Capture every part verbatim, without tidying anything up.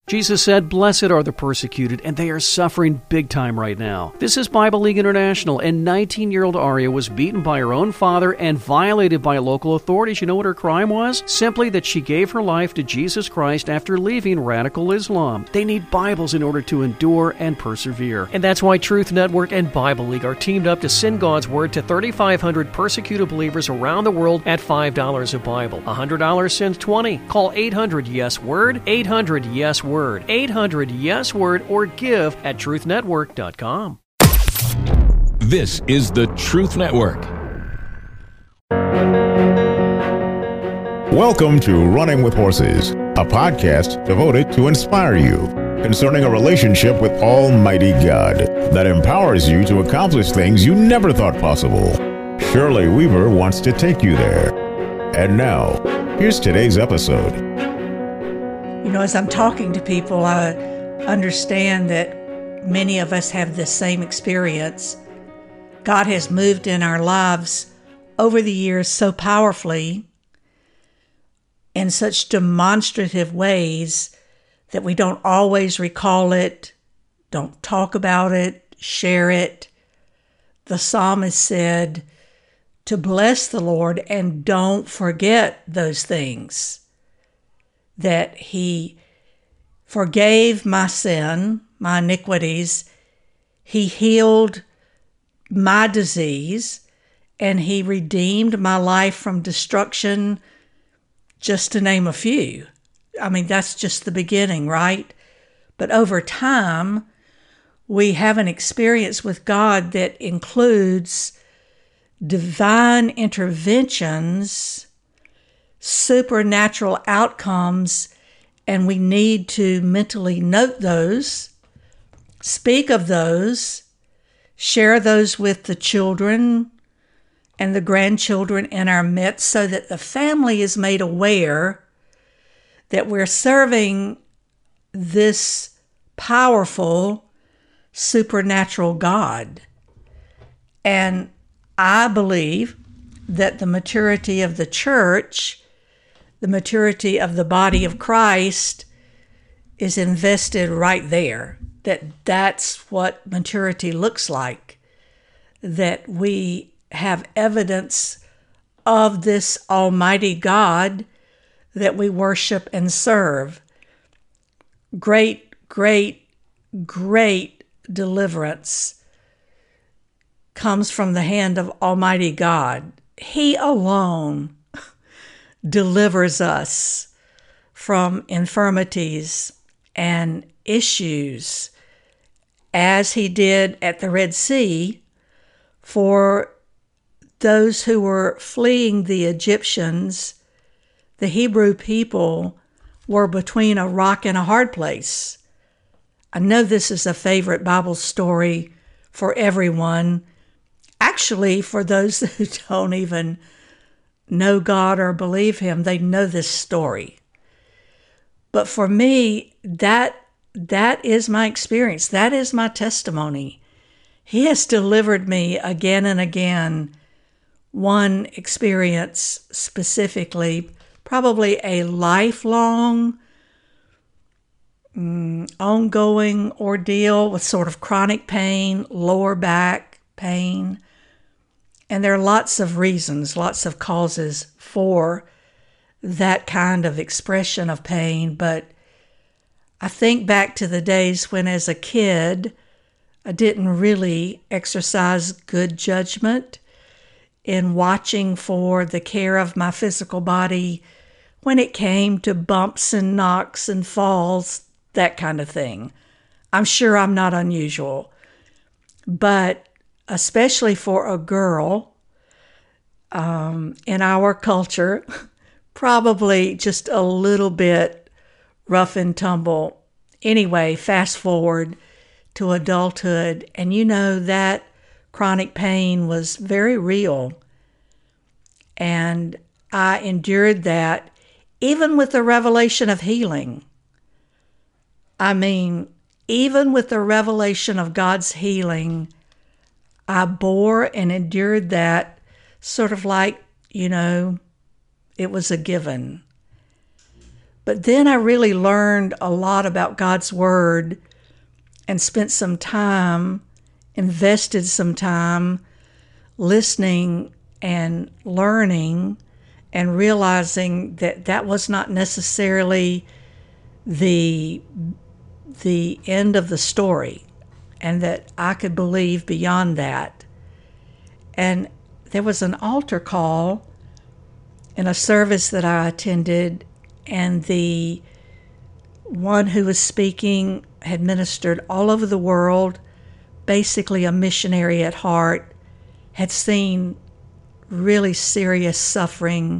Jesus said, "Blessed are the persecuted," and they are suffering big time right now. This is Bible League International, and nineteen-year-old Aria was beaten by her own father and violated by local authorities. You know what her crime was? Simply that she gave her life to Jesus Christ after leaving radical Islam. They need Bibles in order to endure and persevere. And that's why Truth Network and Bible League are teamed up to send God's Word to thirty-five hundred persecuted believers around the world at five dollars a Bible. one hundred dollars sends twenty. Call eight hundred yes word, eight hundred yes word. Word, eight hundred yes word, or give at truth network dot com. This is the Truth Network. Welcome to Running with Horses, a podcast devoted to inspire you concerning a relationship with Almighty God that empowers you to accomplish things you never thought possible. Shirley Weaver wants to take you there. And now, here's today's episode. You know, as I'm talking to people, I understand that many of us have the same experience. God has moved in our lives over the years so powerfully in such demonstrative ways that we don't always recall it, don't talk about it, share it. The psalmist said to bless the Lord and don't forget those things. That he forgave my sin, my iniquities, he healed my disease, and he redeemed my life from destruction, just to name a few. I mean, that's just the beginning, right? But over time, we have an experience with God that includes divine interventions, supernatural outcomes, and we need to mentally note those, speak of those, share those with the children and the grandchildren in our midst so that the family is made aware that we're serving this powerful supernatural God. And I believe that the maturity of the church, the maturity of the body of Christ is invested right there, that that's what maturity looks like, that we have evidence of this Almighty God that we worship and serve. Great, great, great deliverance comes from the hand of Almighty God. He alone delivers us from infirmities and issues, as he did at the Red Sea for those who were fleeing the Egyptians. The Hebrew people were between a rock and a hard place. I know this is a favorite Bible story for everyone. Actually, for those who don't even know God or believe him, they know this story. But for me, that that is my experience. That is my testimony. He has delivered me again and again. One experience specifically, probably a lifelong, mm, ongoing ordeal with sort of chronic pain, lower back pain. And there are lots of reasons, lots of causes for that kind of expression of pain. But I think back to the days when, as a kid, I didn't really exercise good judgment in watching for the care of my physical body when it came to bumps and knocks and falls, that kind of thing. I'm sure I'm not unusual. But especially for a girl um, in our culture, probably just a little bit rough and tumble. Anyway, fast forward to adulthood, and you know that chronic pain was very real. And I endured that even with the revelation of healing. I mean, even with the revelation of God's healing, I bore and endured that sort of like, you know, it was a given. But then I really learned a lot about God's Word and spent some time, invested some time listening and learning and realizing that that was not necessarily the the end of the story, and that I could believe beyond that. And there was an altar call in a service that I attended, and the one who was speaking had ministered all over the world, basically a missionary at heart, had seen really serious suffering,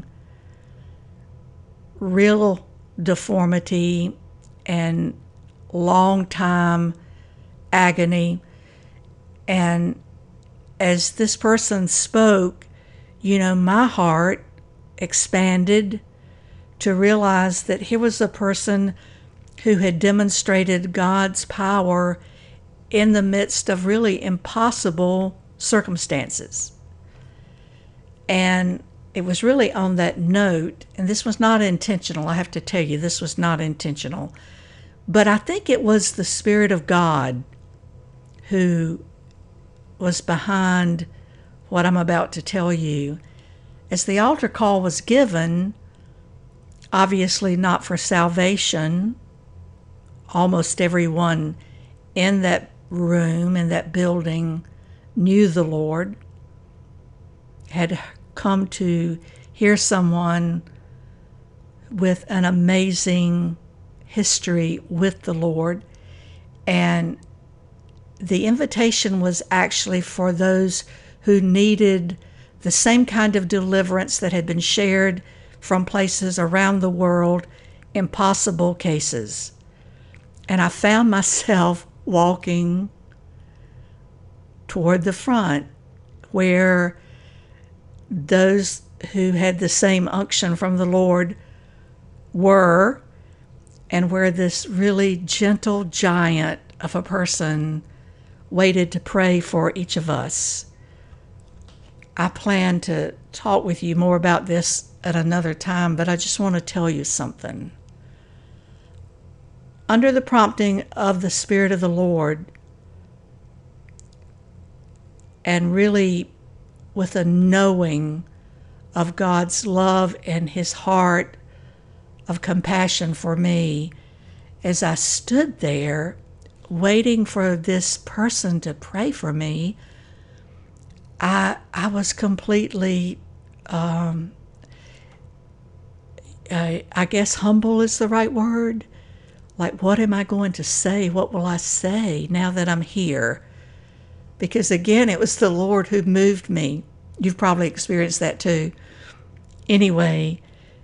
real deformity, and long time agony. And as this person spoke, you know, my heart expanded to realize that here was a person who had demonstrated God's power in the midst of really impossible circumstances. And it was really on that note, and this was not intentional, I have to tell you, this was not intentional, but I think it was the Spirit of God who was behind what I'm about to tell you. As the altar call was given, obviously not for salvation, almost everyone in that room, in that building, knew the Lord, had come to hear someone with an amazing history with the Lord. And the invitation was actually for those who needed the same kind of deliverance that had been shared from places around the world, impossible cases. And I found myself walking toward the front where those who had the same unction from the Lord were, and where this really gentle giant of a person waited to pray for each of us. I plan to talk with you more about this at another time, but I just want to tell you something. Under the prompting of the Spirit of the Lord, and really with a knowing of God's love and His heart of compassion for me, as I stood there waiting for this person to pray for me, I I was completely, um, I, I guess humble is the right word. Like, what am I going to say? What will I say now that I'm here? Because again, it was the Lord who moved me. You've probably experienced that too. Anyway,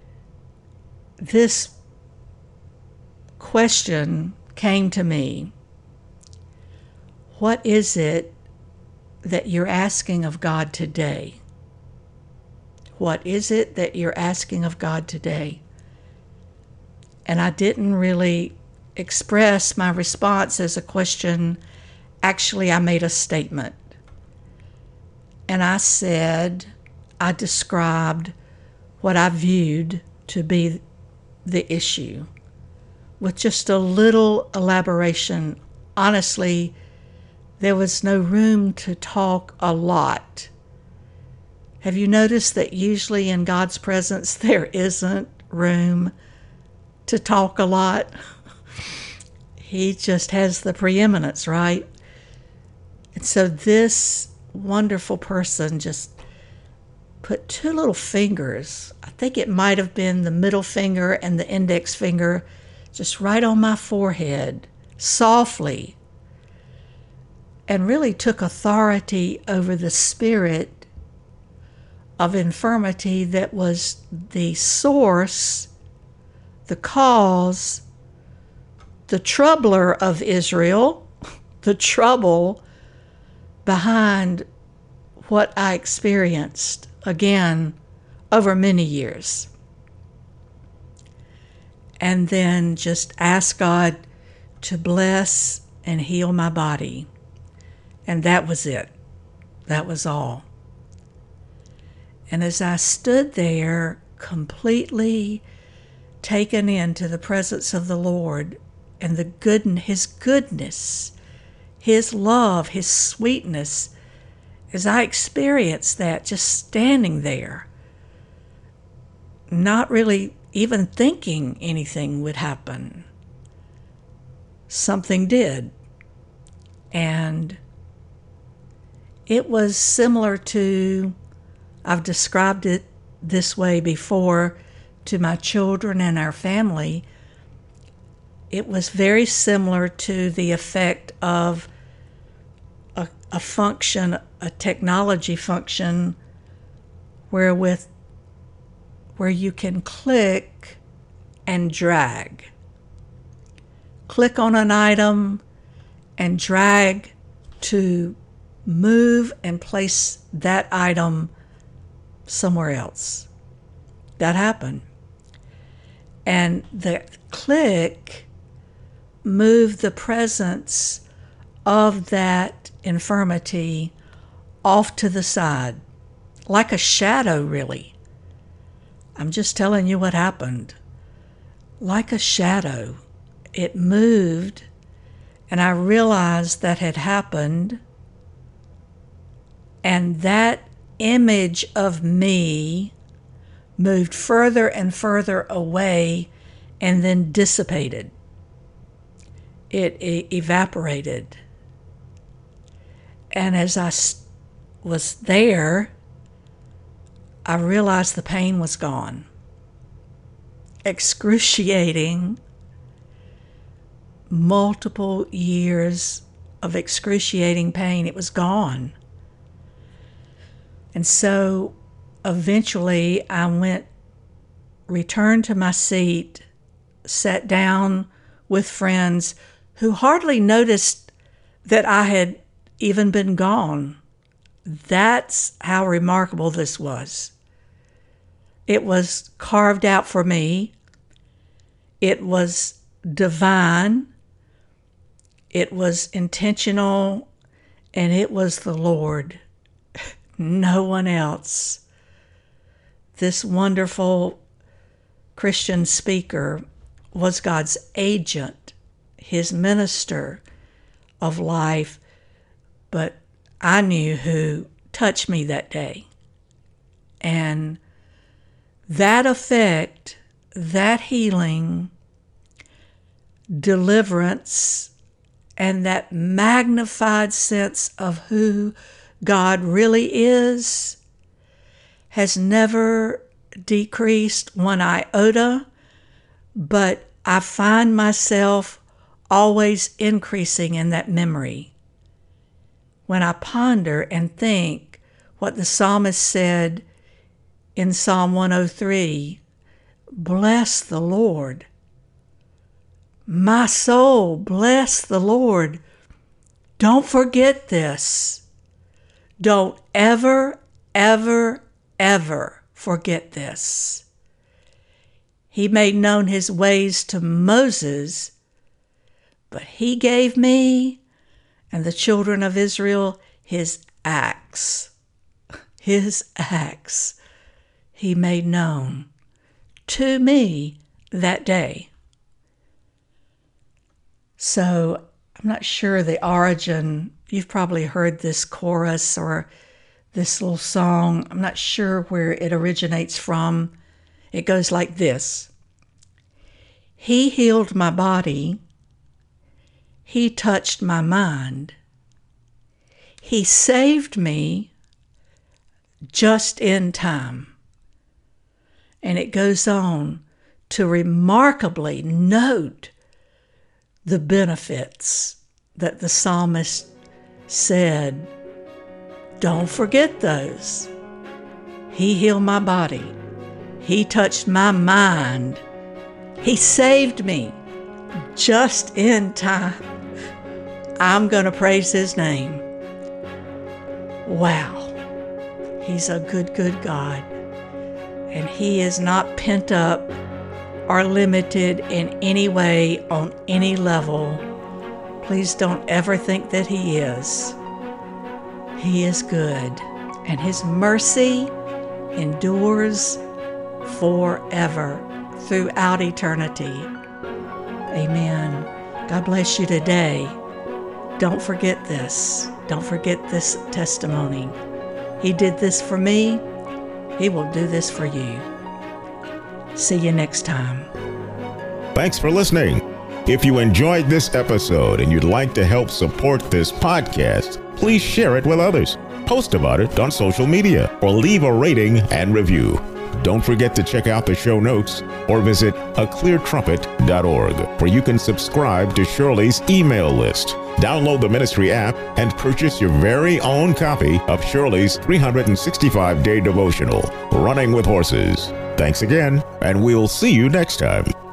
this question came to me. What is it that you're asking of God today? What is it that you're asking of God today? And I didn't really express my response as a question. Actually, I made a statement. And I said, I described what I viewed to be the issue with just a little elaboration. Honestly, there was no room to talk a lot. Have you noticed that usually in God's presence there isn't room to talk a lot? He just has the preeminence, right? And so this wonderful person just put two little fingers, I think it might have been the middle finger and the index finger, just right on my forehead, softly, and really took authority over the spirit of infirmity that was the source, the cause, the troubler of Israel, the trouble behind what I experienced, again, over many years. And then just ask God to bless and heal my body. And that was it. That was all. And as I stood there completely taken into the presence of the Lord and the good, His goodness, His love, His sweetness, as I experienced that just standing there, not really even thinking anything would happen, something did. And it was similar to, I've described it this way before to my children and our family. It was very similar to the effect of a, a function, a technology function, wherewith where you can click and drag. Click on an item and drag to move and place that item somewhere else. That happened. And the click moved the presence of that infirmity off to the side, like a shadow, really. I'm just telling you what happened. Like a shadow, it moved, and I realized that had happened, and that image of me moved further and further away and then dissipated. It e- evaporated. And as I was there, I realized the pain was gone. Excruciating, multiple years of excruciating pain. It was gone. And so eventually I went, returned to my seat, sat down with friends who hardly noticed that I had even been gone. That's how remarkable this was. It was carved out for me. It was divine. It was intentional, and it was the Lord. No one else. This wonderful Christian speaker was God's agent, His minister of life, but I knew who touched me that day. And that effect, that healing, deliverance, and that magnified sense of who God really is has never decreased one iota, but I find myself always increasing in that memory. When I ponder and think what the psalmist said in Psalm one oh three, bless the Lord. My soul, bless the Lord. Don't forget this. Don't ever, ever, ever forget this. He made known His ways to Moses, but He gave me and the children of Israel His acts. His acts He made known to me that day. So I'm not sure the origin. You've probably heard this chorus or this little song. I'm not sure where it originates from. It goes like this. He healed my body. He touched my mind. He saved me just in time. And it goes on to remarkably note the benefits that the psalmist said, don't forget those. He healed my body. He touched my mind. He saved me just in time. I'm going to praise His name. Wow. He's a good, good God. And He is not pent up or limited in any way on any level. Please don't ever think that He is. He is good, and His mercy endures forever. throughout eternity. Amen. God bless you today. Don't forget this. Don't forget this testimony. He did this for me. He will do this for you. See you next time. Thanks for listening. If you enjoyed this episode and you'd like to help support this podcast, please share it with others. Post about it on social media or leave a rating and review. Don't forget to check out the show notes or visit a clear trumpet dot org, where you can subscribe to Shirley's email list, download the ministry app, and purchase your very own copy of Shirley's three hundred sixty-five day devotional, Running with Horses. Thanks again, and we'll see you next time.